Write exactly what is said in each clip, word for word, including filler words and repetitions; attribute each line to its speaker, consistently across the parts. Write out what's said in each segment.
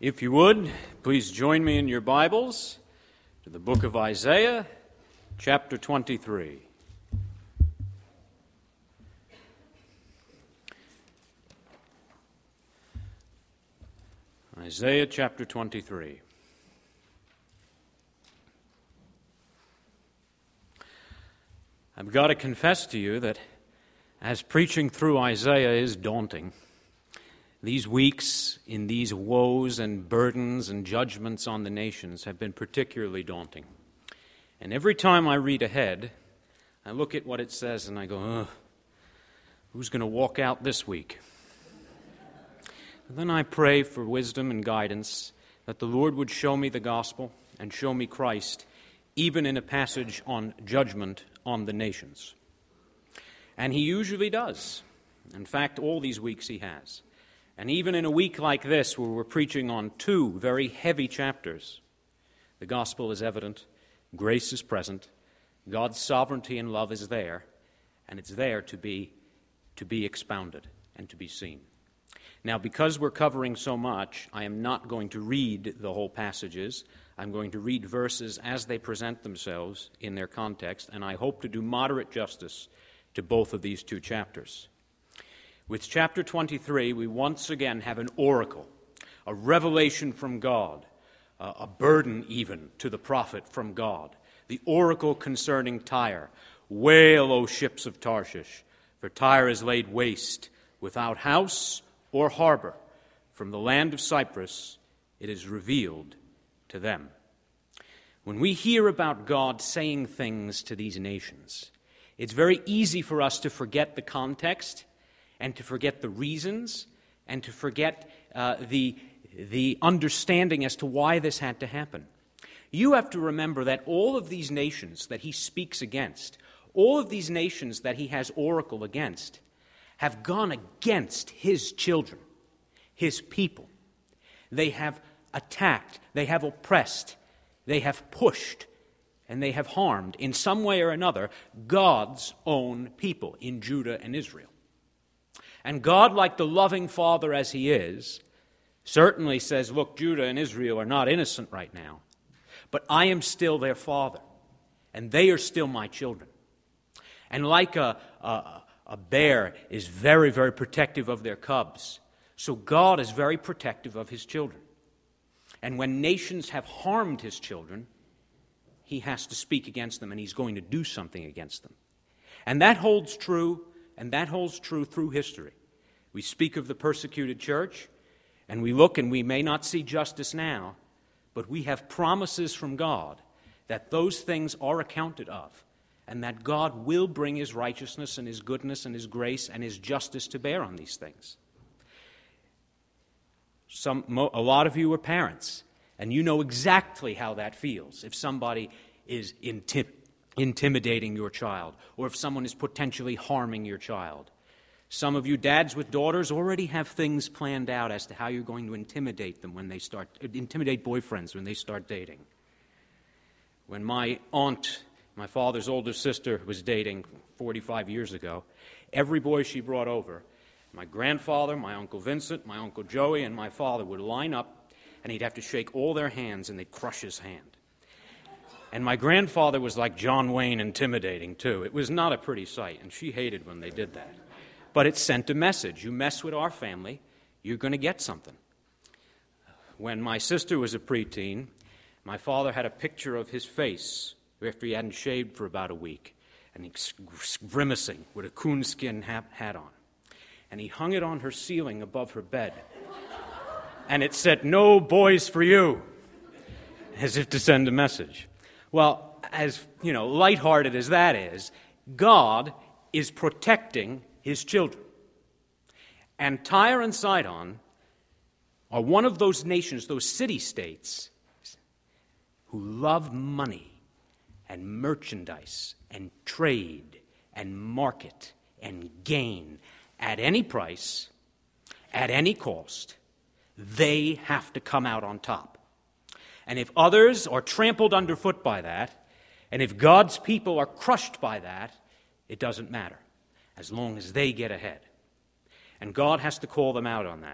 Speaker 1: If you would, please join me in your Bibles to the book of Isaiah, chapter twenty-three. Isaiah chapter twenty-three. I've got to confess to you that as preaching through Isaiah is daunting, these weeks in these woes and burdens and judgments on the nations have been particularly daunting. And every time I read ahead, I look at what it says and I go, ugh, who's going to walk out this week? And then I pray for wisdom and guidance, that the Lord would show me the gospel and show me Christ, even in a passage on judgment on the nations. And he usually does. In fact, all these weeks he has. And even in a week like this, where we're preaching on two very heavy chapters, the gospel is evident, grace is present, God's sovereignty and love is there, and it's there to be, to be expounded and to be seen. Now, because we're covering so much, I am not going to read the whole passages. I'm going to read verses as they present themselves in their context, and I hope to do moderate justice to both of these two chapters. With chapter twenty-three, we once again have an oracle, a revelation from God, uh, a burden even to the prophet from God. The oracle concerning Tyre. Wail, O ships of Tarshish, for Tyre is laid waste, without house or harbor. From the land of Cyprus it is revealed to them. When we hear about God saying things to these nations, it's very easy for us to forget the context and to forget the reasons, and to forget uh, the, the understanding as to why this had to happen. You have to remember that all of these nations that he speaks against, all of these nations that he has oracle against, have gone against his children, his people. They have attacked, they have oppressed, they have pushed, and they have harmed, in some way or another, God's own people in Judah and Israel. And God, like the loving Father as he is, certainly says, look, Judah and Israel are not innocent right now, but I am still their Father, and they are still my children. And like a, a, a bear is very, very protective of their cubs, so God is very protective of his children. And when nations have harmed his children, he has to speak against them, and he's going to do something against them. And that holds true And that holds true through history. We speak of the persecuted church, and we look and we may not see justice now, but we have promises from God that those things are accounted of, and that God will bring his righteousness and his goodness and his grace and his justice to bear on these things. Some, a lot of you are parents, and you know exactly how that feels if somebody is intimidated. intimidating your child, or if someone is potentially harming your child. Some of you dads with daughters already have things planned out as to how you're going to intimidate them when they start, intimidate boyfriends when they start dating. When my aunt, my father's older sister, was dating forty-five years ago, every boy she brought over, my grandfather, my Uncle Vincent, my Uncle Joey, and my father would line up, and he'd have to shake all their hands, and they'd crush his hand. And my grandfather was like John Wayne, intimidating, too. It was not a pretty sight, and she hated when they did that. But it sent a message. You mess with our family, you're going to get something. When my sister was a preteen, my father had a picture of his face after he hadn't shaved for about a week, and he's grimacing with a coonskin hat on. And he hung it on her ceiling above her bed. And it said, "No boys for you," as if to send a message. Well, as, you know, lighthearted as that is, God is protecting his children. And Tyre and Sidon are one of those nations, those city-states, who love money and merchandise and trade and market and gain at any price, at any cost. They have to come out on top. And if others are trampled underfoot by that, and if God's people are crushed by that, it doesn't matter, as long as they get ahead. And God has to call them out on that.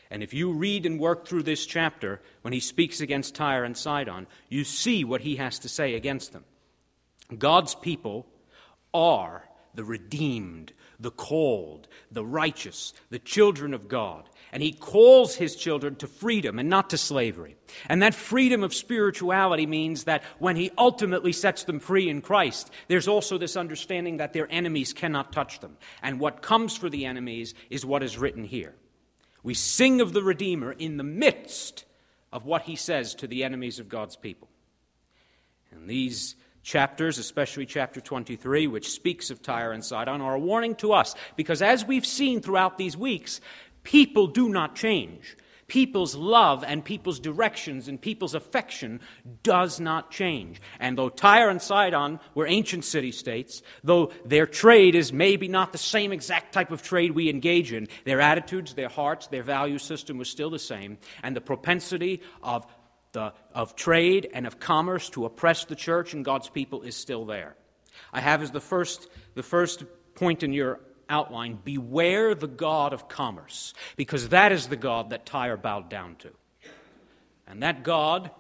Speaker 1: And if you read and work through this chapter, when he speaks against Tyre and Sidon, you see what he has to say against them. God's people are the redeemed, the called, the righteous, the children of God. And he calls his children to freedom and not to slavery. And that freedom of spirituality means that when he ultimately sets them free in Christ, there's also this understanding that their enemies cannot touch them. And what comes for the enemies is what is written here. We sing of the Redeemer in the midst of what he says to the enemies of God's people. And these chapters, especially chapter twenty-three, which speaks of Tyre and Sidon, are a warning to us, because as we've seen throughout these weeks, people do not change. People's love and people's directions and people's affection does not change. And though Tyre and Sidon were ancient city-states, though their trade is maybe not the same exact type of trade we engage in, their attitudes, their hearts, their value system was still the same, and the propensity of the of trade and of commerce to oppress the church and God's people is still there. I have as the first the first point in your outline, beware the God of commerce, because that is the God that Tyre bowed down to. And that God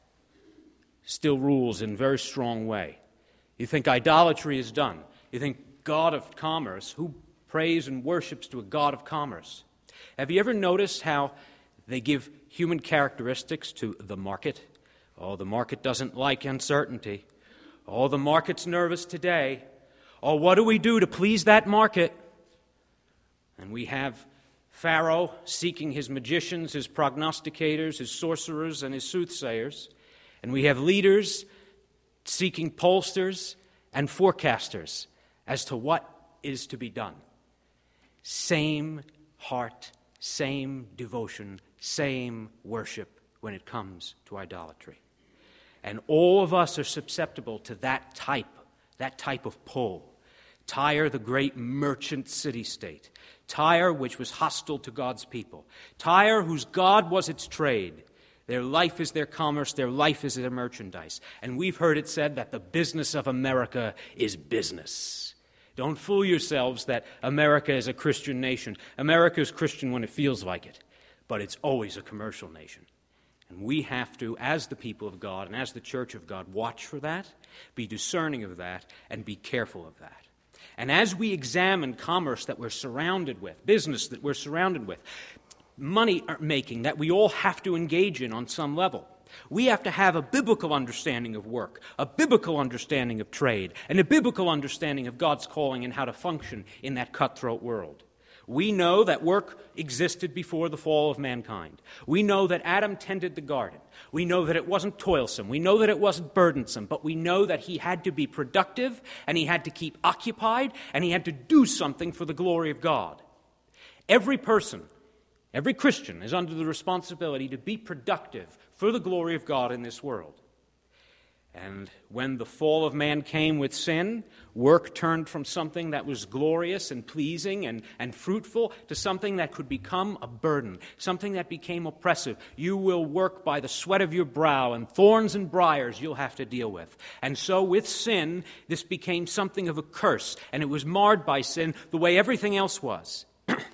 Speaker 1: still rules in a very strong way. You think idolatry is done. You think God of commerce, who prays and worships to a God of commerce? Have you ever noticed how they give human characteristics to the market? Oh, the market doesn't like uncertainty. Oh, the market's nervous today. Oh, what do we do to please that market? And we have Pharaoh seeking his magicians, his prognosticators, his sorcerers, and his soothsayers. And we have leaders seeking pollsters and forecasters as to what is to be done. Same heart, same devotion, same worship when it comes to idolatry. And all of us are susceptible to that type, that type of pull. Tyre, the great merchant city-state. Tyre, which was hostile to God's people. Tyre, whose God was its trade. Their life is their commerce, their life is their merchandise. And we've heard it said that the business of America is business. Don't fool yourselves that America is a Christian nation. America is Christian when it feels like it, but it's always a commercial nation. And we have to, as the people of God and as the church of God, watch for that, be discerning of that, and be careful of that. And as we examine commerce that we're surrounded with, business that we're surrounded with, money making that we all have to engage in on some level, we have to have a biblical understanding of work, a biblical understanding of trade, and a biblical understanding of God's calling and how to function in that cutthroat world. We know that work existed before the fall of mankind. We know that Adam tended the garden. We know that it wasn't toilsome. We know that it wasn't burdensome. But we know that he had to be productive, and he had to keep occupied, and he had to do something for the glory of God. Every person, every Christian is under the responsibility to be productive for the glory of God in this world. And when the fall of man came with sin, work turned from something that was glorious and pleasing and, and fruitful to something that could become a burden, something that became oppressive. You will work by the sweat of your brow, and thorns and briars you'll have to deal with. And so with sin, this became something of a curse, and it was marred by sin the way everything else was.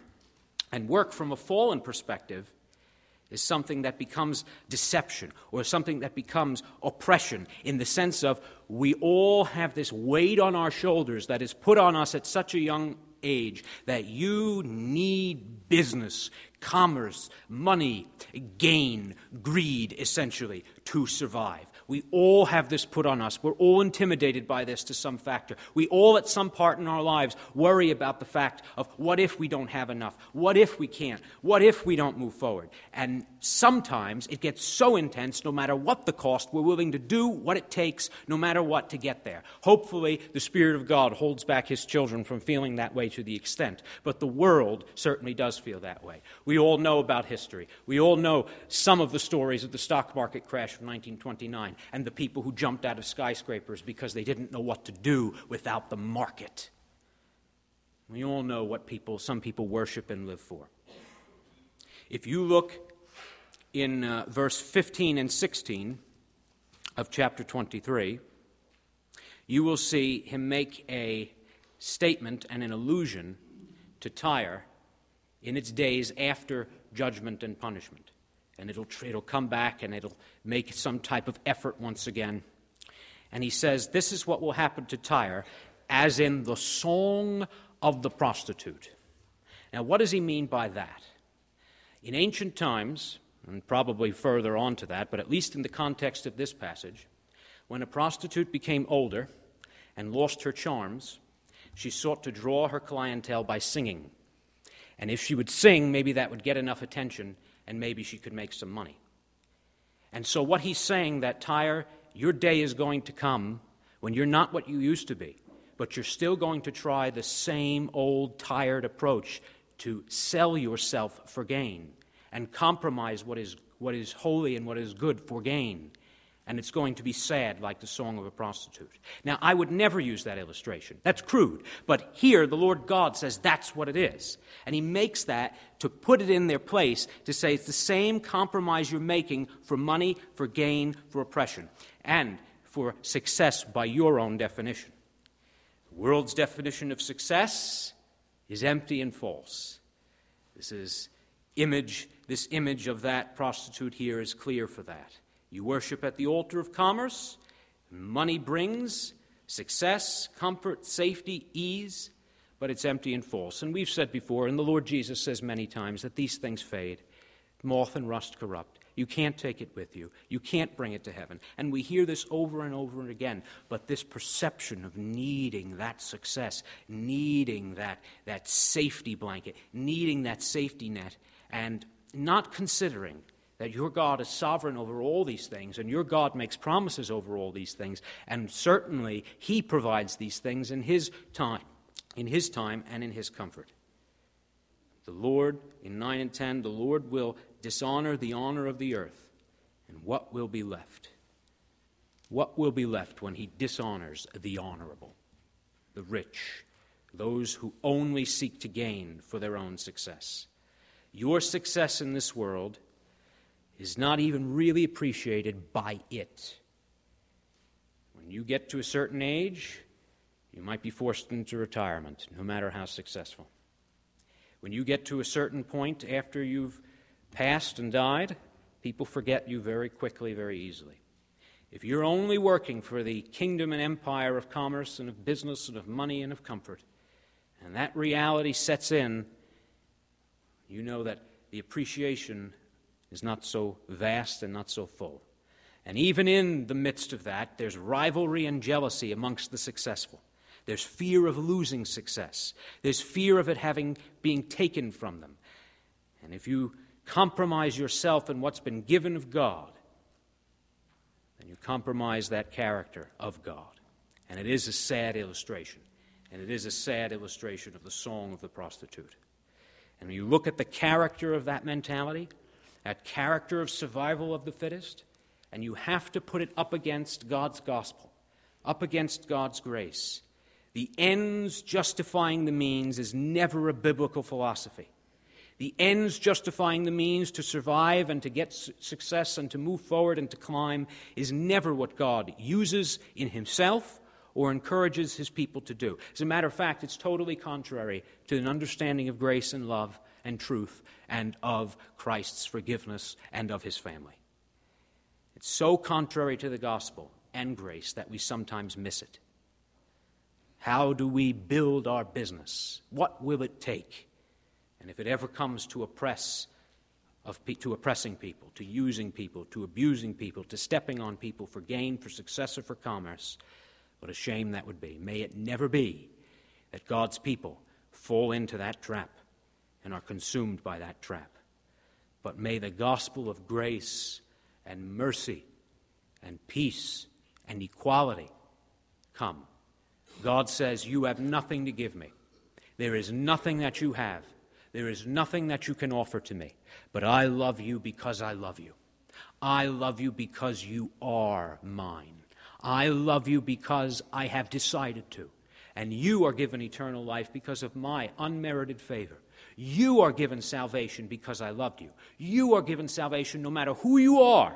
Speaker 1: And work from a fallen perspective is something that becomes deception, or something that becomes oppression, in the sense of we all have this weight on our shoulders that is put on us at such a young age that you need business, commerce, money, gain, greed, essentially, to survive. We all have this put on us. We're all intimidated by this to some factor. We all, at some part in our lives, worry about the fact of what if we don't have enough? What if we can't? What if we don't move forward? And sometimes it gets so intense, no matter what the cost, we're willing to do what it takes, no matter what, to get there. Hopefully, the Spirit of God holds back His children from feeling that way to the extent. But the world certainly does feel that way. We all know about history. We all know some of the stories of the stock market crash of nineteen twenty-nine. And the people who jumped out of skyscrapers because they didn't know what to do without the market. We all know what people, some people worship and live for. If you look in uh, verse fifteen and sixteen of chapter twenty-three, you will see him make a statement and an allusion to Tyre in its days after judgment and punishment. And it'll, it'll come back and it'll make some type of effort once again. And he says, this is what will happen to Tyre, as in the song of the prostitute. Now, what does he mean by that? In ancient times, and probably further on to that, but at least in the context of this passage, when a prostitute became older and lost her charms, she sought to draw her clientele by singing. And if she would sing, maybe that would get enough attention, and maybe she could make some money. And so what he's saying, that Tyre, your day is going to come when you're not what you used to be, but you're still going to try the same old tired approach to sell yourself for gain and compromise what is what is holy and what is good for gain. And it's going to be sad, like the song of a prostitute. Now, I would never use that illustration. That's crude. But here, the Lord God says that's what it is. And he makes that to put it in their place, to say it's the same compromise you're making for money, for gain, for oppression, and for success by your own definition. The world's definition of success is empty and false. This is image, this image of that prostitute here is clear for that. You worship at the altar of commerce. Money brings success, comfort, safety, ease, but it's empty and false. And we've said before, and the Lord Jesus says many times, that these things fade. Moth and rust corrupt. You can't take it with you. You can't bring it to heaven. And we hear this over and over and again. But this perception of needing that success, needing that, that safety blanket, needing that safety net, and not considering that your God is sovereign over all these things, and your God makes promises over all these things, and certainly he provides these things in his time, in his time and in his comfort. The Lord, in nine and ten, the Lord will dishonor the honor of the earth, and what will be left? What will be left when he dishonors the honorable, the rich, those who only seek to gain for their own success? Your success in this world is not even really appreciated by it. When you get to a certain age, you might be forced into retirement, no matter how successful. When you get to a certain point after you've passed and died, people forget you very quickly, very easily. If you're only working for the kingdom and empire of commerce and of business and of money and of comfort, and that reality sets in, you know that the appreciation is not so vast and not so full. And even in the midst of that, there's rivalry and jealousy amongst the successful. There's fear of losing success. There's fear of it having being taken from them. And if you compromise yourself in what's been given of God, then you compromise that character of God. And it is a sad illustration. And it is a sad illustration of the song of the prostitute. And when you look at the character of that mentality, that character of survival of the fittest, and you have to put it up against God's gospel, up against God's grace. The ends justifying the means is never a biblical philosophy. The ends justifying the means to survive and to get su- success and to move forward and to climb is never what God uses in himself or encourages his people to do. As a matter of fact, it's totally contrary to an understanding of grace and love and truth and of Christ's forgiveness and of his family. It's so contrary to the gospel and grace that we sometimes miss it. How do we build our business? What will it take? And if it ever comes to oppress, of to oppressing people, to using people, to abusing people, to stepping on people for gain, for success, or for commerce, what a shame that would be. May it never be that God's people fall into that trap and are consumed by that trap. But may the gospel of grace and mercy and peace and equality come. God says, you have nothing to give me. There is nothing that you have. There is nothing that you can offer to me. But I love you because I love you. I love you because you are mine. I love you because I have decided to. And you are given eternal life because of my unmerited favor. You are given salvation because I loved you. You are given salvation no matter who you are,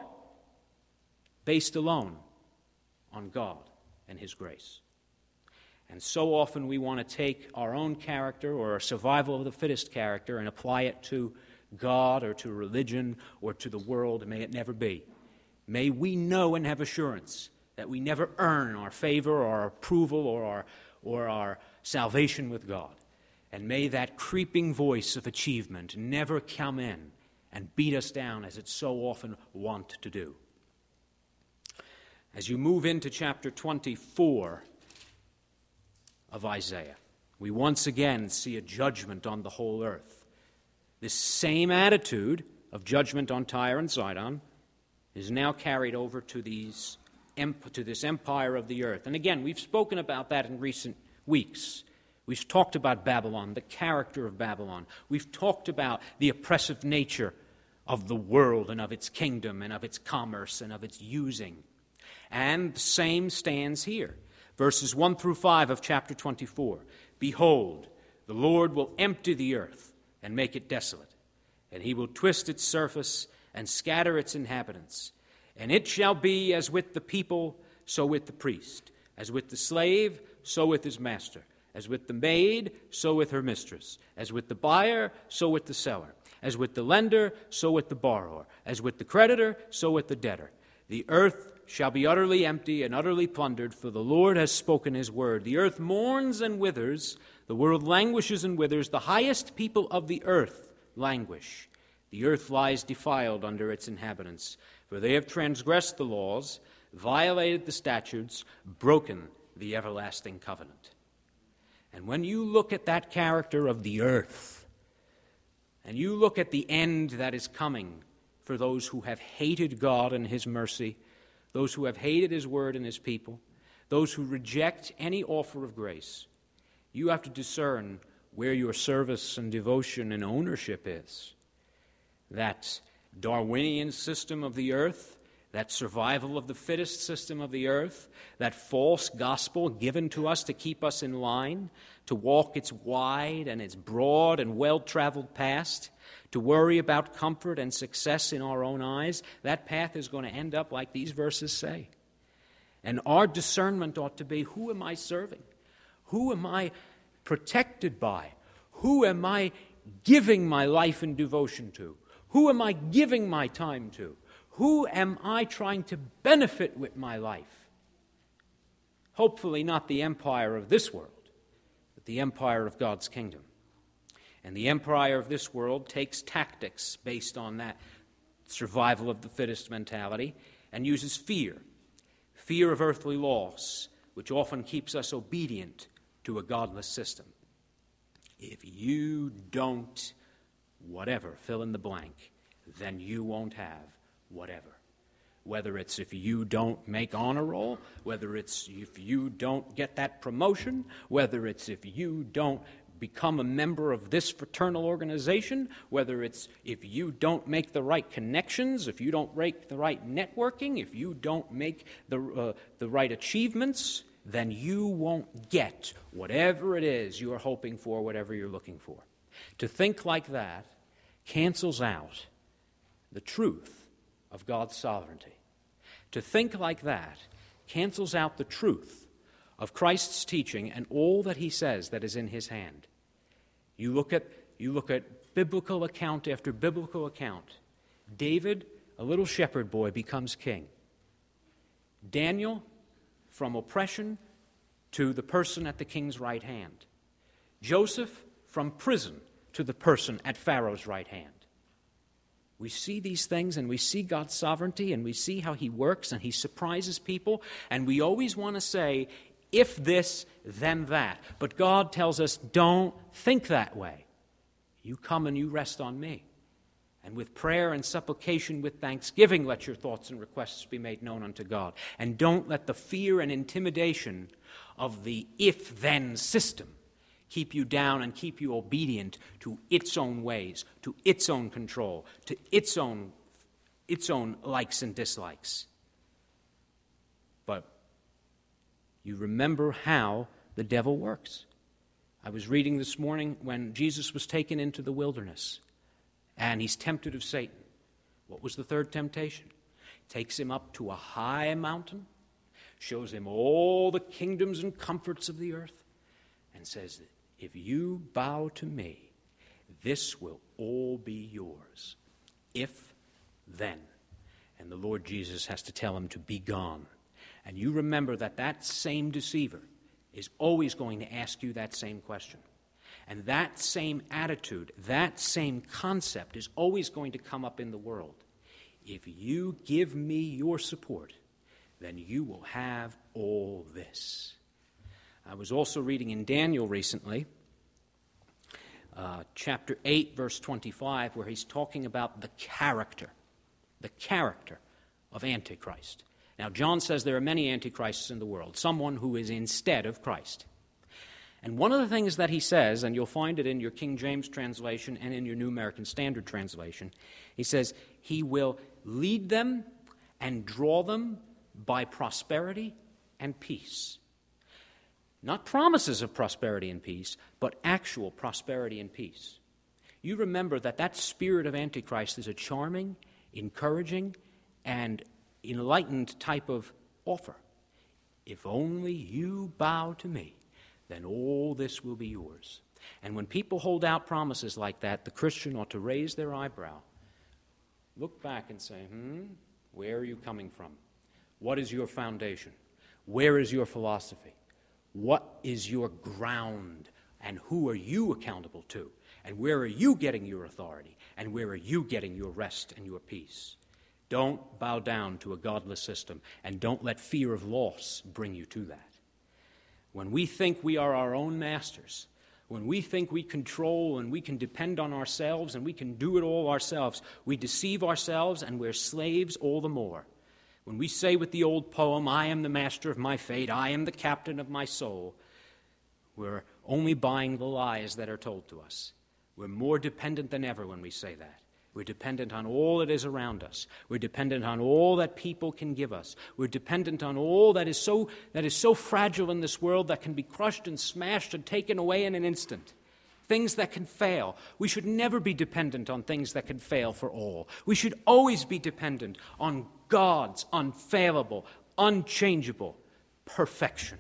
Speaker 1: based alone on God and his grace. And so often we want to take our own character or our survival of the fittest character and apply it to God or to religion or to the world. May it never be. May we know and have assurance that we never earn our favor or our approval or our, or our salvation with God. And may that creeping voice of achievement never come in and beat us down as it so often wont to do. As you move into chapter twenty-four of Isaiah, we once again see a judgment on the whole earth. This same attitude of judgment on Tyre and Sidon is now carried over to these to this empire of the earth. And again, we've spoken about that in recent weeks. We've talked about Babylon, the character of Babylon. We've talked about the oppressive nature of the world and of its kingdom and of its commerce and of its using. And the same stands here. Verses one through five of chapter twenty-four. Behold, the Lord will empty the earth and make it desolate, and he will twist its surface and scatter its inhabitants. And it shall be as with the people, so with the priest, as with the slave, so with his master, as with the maid, so with her mistress, as with the buyer, so with the seller, as with the lender, so with the borrower, as with the creditor, so with the debtor. The earth shall be utterly empty and utterly plundered, for the Lord has spoken his word. The earth mourns and withers, the world languishes and withers, the highest people of the earth languish. The earth lies defiled under its inhabitants, for they have transgressed the laws, violated the statutes, broken the everlasting covenant. And when you look at that character of the earth, and you look at the end that is coming for those who have hated God and his mercy, those who have hated his word and his people, those who reject any offer of grace, you have to discern where your service and devotion and ownership is. That Darwinian system of the earth, that survival of the fittest system of the earth, that false gospel given to us to keep us in line, to walk its wide and its broad and well-traveled path, to worry about comfort and success in our own eyes, that path is going to end up like these verses say. And our discernment ought to be, who am I serving? Who am I protected by? Who am I giving my life and devotion to? Who am I giving my time to? Who am I trying to benefit with my life? Hopefully not the empire of this world, but the empire of God's kingdom. And the empire of this world takes tactics based on that survival of the fittest mentality and uses fear, fear of earthly loss, which often keeps us obedient to a godless system. If you don't, whatever, fill in the blank, then you won't have whatever. Whether it's if you don't make honor roll, whether it's if you don't get that promotion, whether it's if you don't become a member of this fraternal organization, whether it's if you don't make the right connections, if you don't make the right networking, if you don't make the, uh, the right achievements, then you won't get whatever it is you are hoping for, whatever you're looking for. To think like that cancels out the truth of God's sovereignty. To think like that cancels out the truth of Christ's teaching and all that he says that is in his hand. You look at you look at biblical account after biblical account. David, a little shepherd boy, becomes king. Daniel, from oppression to the person at the king's right hand. Joseph, from prison to the person at Pharaoh's right hand. We see these things and we see God's sovereignty and we see how he works and he surprises people, and we always want to say, if this, then that. But God tells us, don't think that way. You come and you rest on me. And with prayer and supplication, with thanksgiving, let your thoughts and requests be made known unto God. And don't let the fear and intimidation of the if-then system keep you down and keep you obedient to its own ways, to its own control, to its own, its own likes and dislikes. But you remember how the devil works. I was reading this morning when Jesus was taken into the wilderness and he's tempted of Satan. What was the third temptation? Takes him up to a high mountain, shows him all the kingdoms and comforts of the earth, and says, if you bow to me, this will all be yours. If then. And the Lord Jesus has to tell him to be gone. And you remember that that same deceiver is always going to ask you that same question. And that same attitude, that same concept is always going to come up in the world. If you give me your support, then you will have all this. I was also reading in Daniel recently, uh, chapter eight, verse twenty-five, where he's talking about the character, the character of Antichrist. Now, John says there are many antichrists in the world, someone who is instead of Christ. And one of the things that he says, and you'll find it in your King James translation and in your New American Standard translation, he says, he will lead them and draw them by prosperity and peace. Not promises of prosperity and peace, but actual prosperity and peace. You remember that that spirit of Antichrist is a charming, encouraging, and enlightened type of offer. If only you bow to me, then all this will be yours. And when people hold out promises like that, the Christian ought to raise their eyebrow, look back and say, hmm, where are you coming from? What is your foundation? Where is your philosophy? What is your ground? And who are you accountable to? And where are you getting your authority? And where are you getting your rest and your peace? Don't bow down to a godless system, and don't let fear of loss bring you to that. When we think we are our own masters, when we think we control and we can depend on ourselves and we can do it all ourselves, we deceive ourselves and we're slaves all the more. When we say with the old poem, I am the master of my fate, I am the captain of my soul, we're only buying the lies that are told to us. We're more dependent than ever when we say that. We're dependent on all that is around us. We're dependent on all that people can give us. We're dependent on all that is so that is so fragile in this world that can be crushed and smashed and taken away in an instant. Things that can fail. We should never be dependent on things that can fail for all. We should always be dependent on God's unfailable, unchangeable perfection.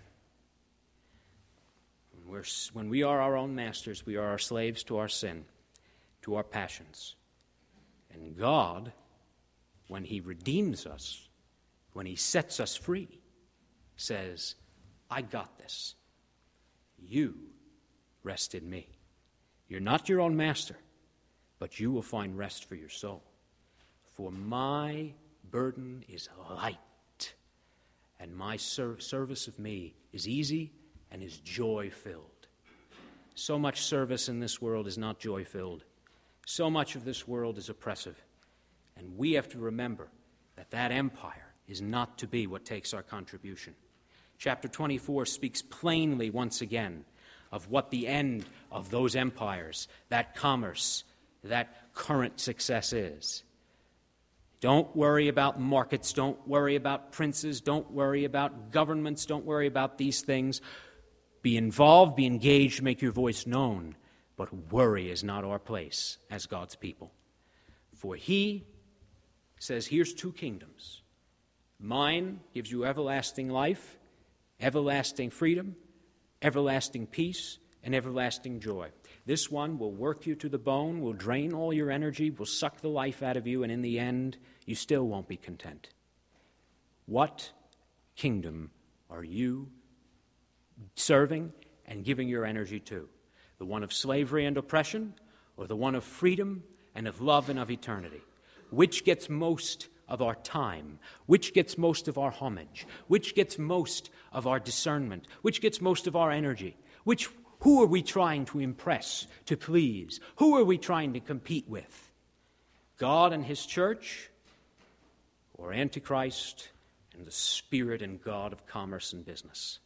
Speaker 1: When, we're, when we are our own masters, we are our slaves to our sin, to our passions. And God, when he redeems us, when he sets us free, says, I got this. You rest in me. You're not your own master, but you will find rest for your soul. For my burden is light, and my ser- service of me is easy and is joy-filled. So much service in this world is not joy-filled. So much of this world is oppressive, and we have to remember that that empire is not to be what takes our contribution. Chapter twenty-four speaks plainly once again of what the end of those empires, that commerce, that current success is. Don't worry about markets, don't worry about princes, don't worry about governments, don't worry about these things. Be involved, be engaged, make your voice known. But worry is not our place as God's people. For he says, here's two kingdoms. Mine gives you everlasting life, everlasting freedom, everlasting peace, and everlasting joy. This one will work you to the bone, will drain all your energy, will suck the life out of you, and in the end, you still won't be content. What kingdom are you serving and giving your energy to? The one of slavery and oppression, or the one of freedom and of love and of eternity? Which gets most of our time? Which gets most of our homage? Which gets most of our discernment? Which gets most of our energy? Which, who are we trying to impress, to please? Who are we trying to compete with? God and his church, or Antichrist and the spirit and God of commerce and business?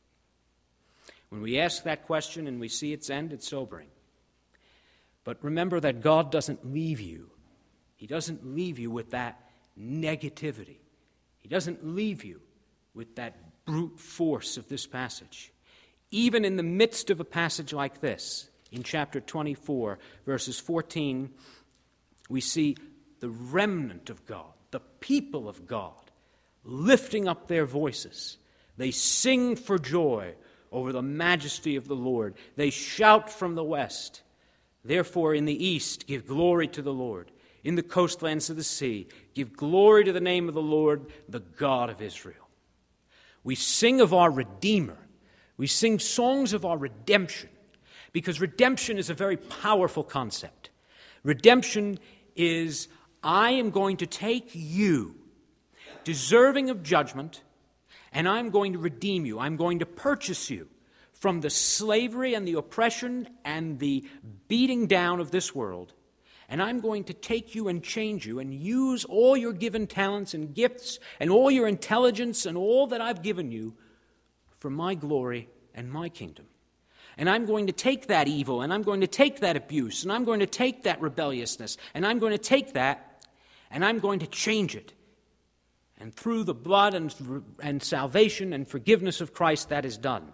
Speaker 1: When we ask that question and we see its end, it's sobering. But remember that God doesn't leave you. He doesn't leave you with that negativity. He doesn't leave you with that brute force of this passage. Even in the midst of a passage like this, in chapter twenty-four, verses fourteen, we see the remnant of God, the people of God, lifting up their voices. They sing for joy over the majesty of the Lord. They shout from the west. Therefore, in the east, give glory to the Lord. In the coastlands of the sea, give glory to the name of the Lord, the God of Israel. We sing of our Redeemer. We sing songs of our redemption, because redemption is a very powerful concept. Redemption is, I am going to take you, deserving of judgment, and I'm going to redeem you. I'm going to purchase you from the slavery and the oppression and the beating down of this world. And I'm going to take you and change you and use all your given talents and gifts and all your intelligence and all that I've given you for my glory and my kingdom. And I'm going to take that evil, and I'm going to take that abuse, and I'm going to take that rebelliousness, and I'm going to take that, and I'm going to change it. And through the blood and, and salvation and forgiveness of Christ, that is done.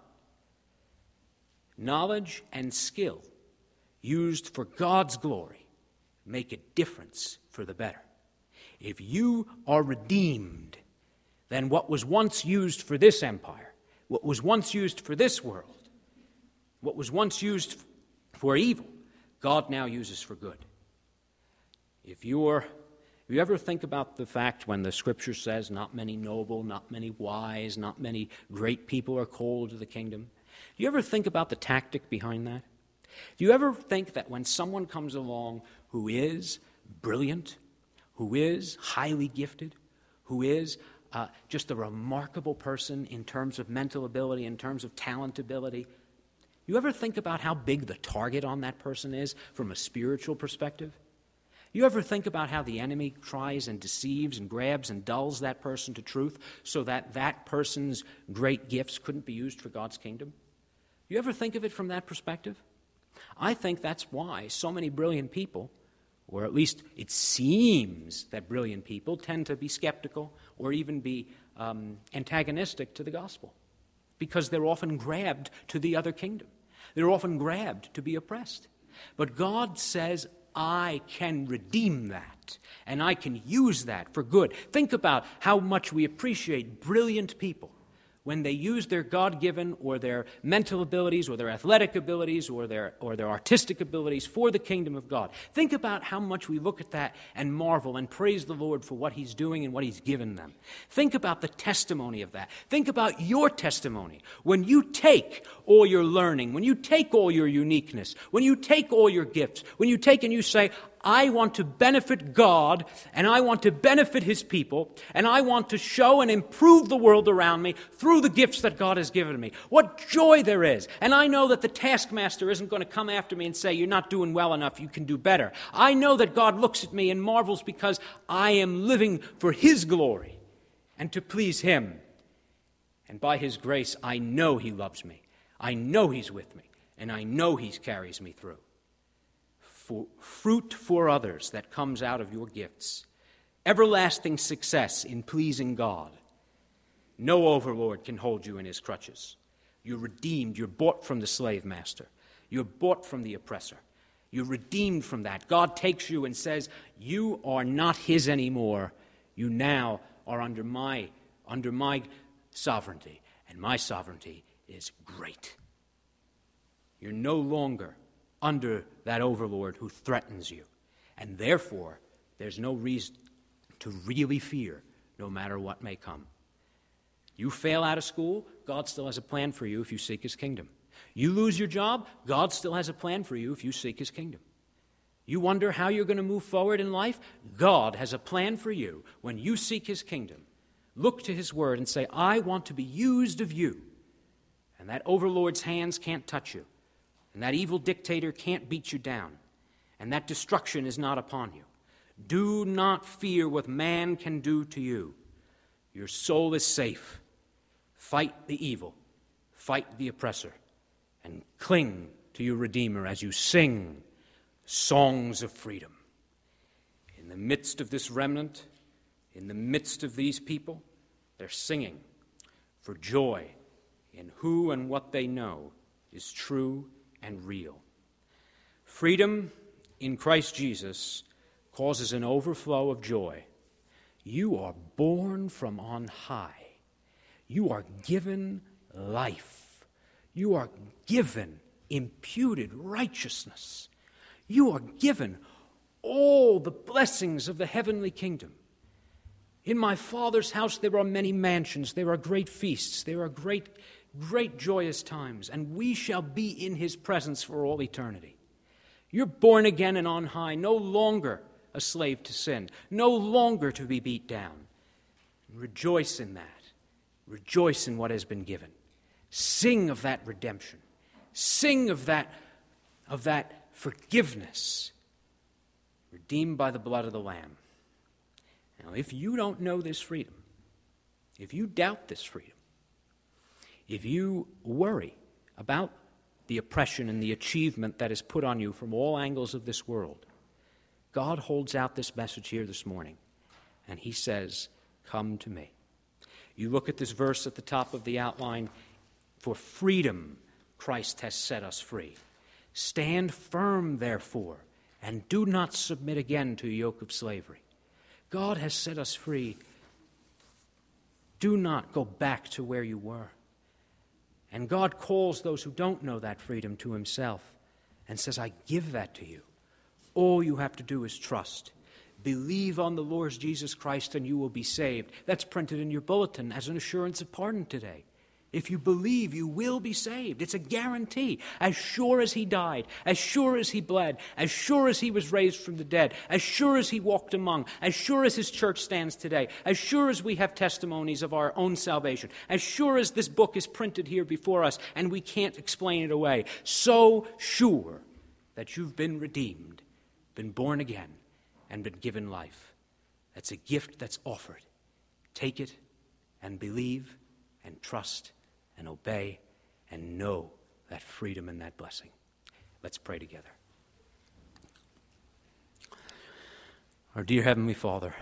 Speaker 1: Knowledge and skill used for God's glory make a difference for the better. If you are redeemed, then what was once used for this empire, what was once used for this world, what was once used for evil, God now uses for good. If you're, if you ever think about the fact when the Scripture says not many noble, not many wise, not many great people are called to the kingdom, do you ever think about the tactic behind that? Do you ever think that when someone comes along who is brilliant, who is highly gifted, who is uh, just a remarkable person in terms of mental ability, in terms of talent ability, you ever think about how big the target on that person is from a spiritual perspective? You ever think about how the enemy tries and deceives and grabs and dulls that person to truth so that that person's great gifts couldn't be used for God's kingdom? You ever think of it from that perspective? I think that's why so many brilliant people, or at least it seems that brilliant people, tend to be skeptical or even be um, antagonistic to the gospel, because they're often grabbed to the other kingdom. They're often grabbed to be oppressed. But God says, I can redeem that, and I can use that for good. Think about how much we appreciate brilliant people when they use their God-given or their mental abilities or their athletic abilities or their or their artistic abilities for the kingdom of God. Think about how much we look at that and marvel and praise the Lord for what He's doing and what He's given them. Think about the testimony of that. Think about your testimony. When you take all your learning, when you take all your uniqueness, when you take all your gifts, when you take and you say, I want to benefit God, and I want to benefit His people, and I want to show and improve the world around me through the gifts that God has given me. What joy there is. And I know that the taskmaster isn't going to come after me and say, you're not doing well enough, you can do better. I know that God looks at me and marvels because I am living for His glory and to please Him. And by His grace, I know He loves me. I know He's with me, and I know He carries me through. For fruit for others that comes out of your gifts. Everlasting success in pleasing God. No overlord can hold you in his crutches. You're redeemed. You're bought from the slave master. You're bought from the oppressor. You're redeemed from that. God takes you and says, you are not his anymore. You now are under my, under my sovereignty. And my sovereignty is great. You're no longer under that overlord who threatens you. And therefore, there's no reason to really fear no matter what may come. You fail out of school, God still has a plan for you if you seek His kingdom. You lose your job, God still has a plan for you if you seek His kingdom. You wonder how you're going to move forward in life? God has a plan for you when you seek His kingdom. Look to His word and say, I want to be used of you. And that overlord's hands can't touch you. And that evil dictator can't beat you down. And that destruction is not upon you. Do not fear what man can do to you. Your soul is safe. Fight the evil. Fight the oppressor. And cling to your Redeemer as you sing songs of freedom. In the midst of this remnant, in the midst of these people, they're singing for joy in who and what they know is true and real. Freedom in Christ Jesus causes an overflow of joy. You are born from on high. You are given life. You are given imputed righteousness. You are given all the blessings of the heavenly kingdom. In my Father's house there are many mansions, there are great feasts, there are great, great joyous times, and we shall be in his presence for all eternity. You're born again and on high, no longer a slave to sin, no longer to be beat down. Rejoice in that. Rejoice in what has been given. Sing of that redemption. Sing of that, of that forgiveness, redeemed by the blood of the Lamb. Now, if you don't know this freedom, if you doubt this freedom, if you worry about the oppression and the achievement that is put on you from all angles of this world, God holds out this message here this morning, and he says, come to me. You look at this verse at the top of the outline, for freedom Christ has set us free. Stand firm, therefore, and do not submit again to a yoke of slavery. God has set us free. Do not go back to where you were. And God calls those who don't know that freedom to himself and says, I give that to you. All you have to do is trust. Believe on the Lord Jesus Christ and you will be saved. That's printed in your bulletin as an assurance of pardon today. If you believe, you will be saved. It's a guarantee. As sure as he died, as sure as he bled, as sure as he was raised from the dead, as sure as he walked among, as sure as his church stands today, as sure as we have testimonies of our own salvation, as sure as this book is printed here before us and we can't explain it away, so sure that you've been redeemed, been born again, and been given life. That's a gift that's offered. Take it and believe and trust and obey and know that freedom and that blessing. Let's pray together. Our dear Heavenly Father,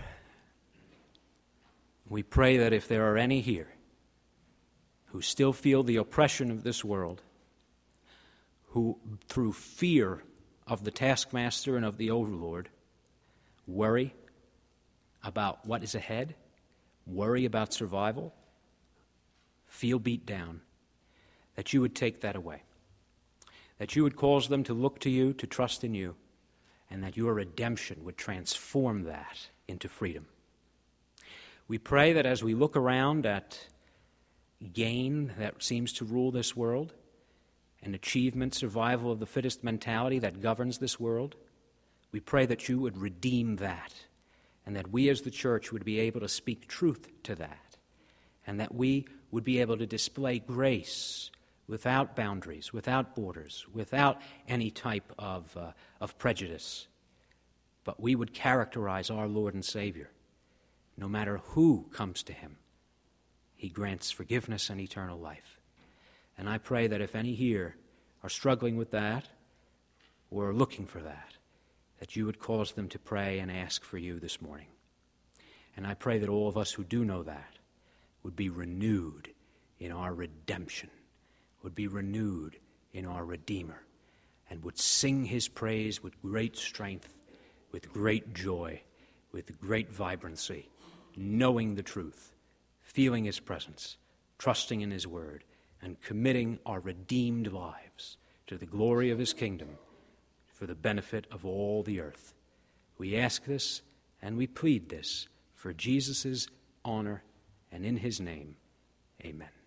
Speaker 1: we pray that if there are any here who still feel the oppression of this world, who through fear of the taskmaster and of the overlord worry about what is ahead, worry about survival, feel beat down, that you would take that away, that you would cause them to look to you, to trust in you, and that your redemption would transform that into freedom. We pray that as we look around at gain that seems to rule this world, and achievement, survival of the fittest mentality that governs this world, we pray that you would redeem that, and that we as the church would be able to speak truth to that, and that we would be able to display grace without boundaries, without borders, without any type of, uh, of prejudice. But we would characterize our Lord and Savior. No matter who comes to him, he grants forgiveness and eternal life. And I pray that if any here are struggling with that or are looking for that, that you would cause them to pray and ask for you this morning. And I pray that all of us who do know that would be renewed in our redemption, would be renewed in our Redeemer, and would sing his praise with great strength, with great joy, with great vibrancy, knowing the truth, feeling his presence, trusting in his word, and committing our redeemed lives to the glory of his kingdom for the benefit of all the earth. We ask this and we plead this for Jesus' honor, and in his name, amen.